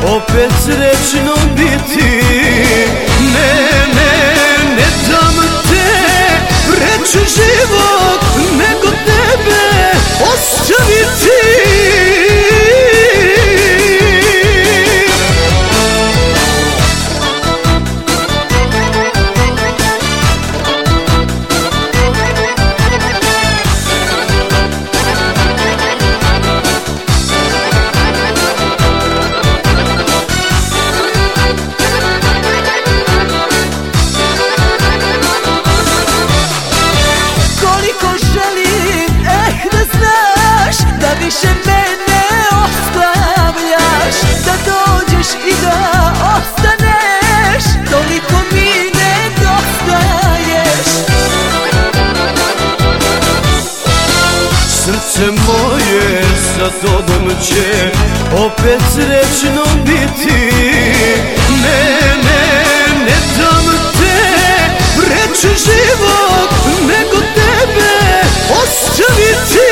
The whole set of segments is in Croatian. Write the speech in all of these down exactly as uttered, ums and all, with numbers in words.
opet srećno biti. Ne, ne, ne dam te preći život nego tebe ostaviti. Više mene ostavljaš, da dođeš i da ostaneš, toliko mi nedostaješ. Srce moje sa tobom će opet srećno biti. Ne, ne, ne dam te preći život nego tebe ostaviti.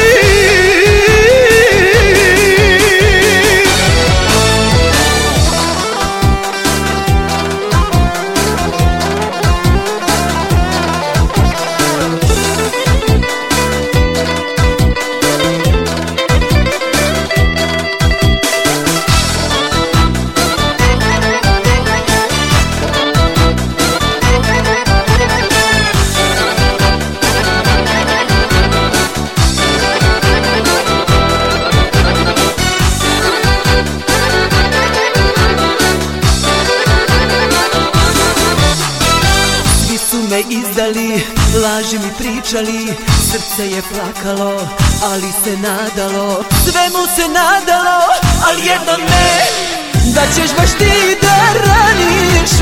Me izdali, laži mi pričali, srce je plakalo, ali se nadalo, svemu se nadalo, ali jedno ne, da ćeš baš ti da raniš.